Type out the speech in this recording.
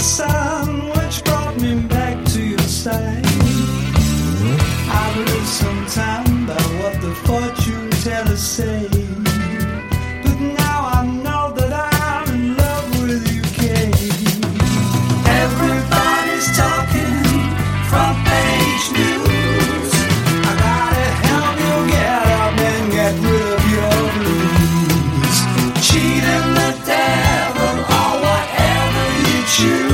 sun, which brought me back to your side. I've lived some time by what the fortune tellers say, but now I know that I'm in love with you, Kate. Everybody's talking, front page news. I gotta help you get up and get rid of your blues. Cheating the devil or whatever you choose.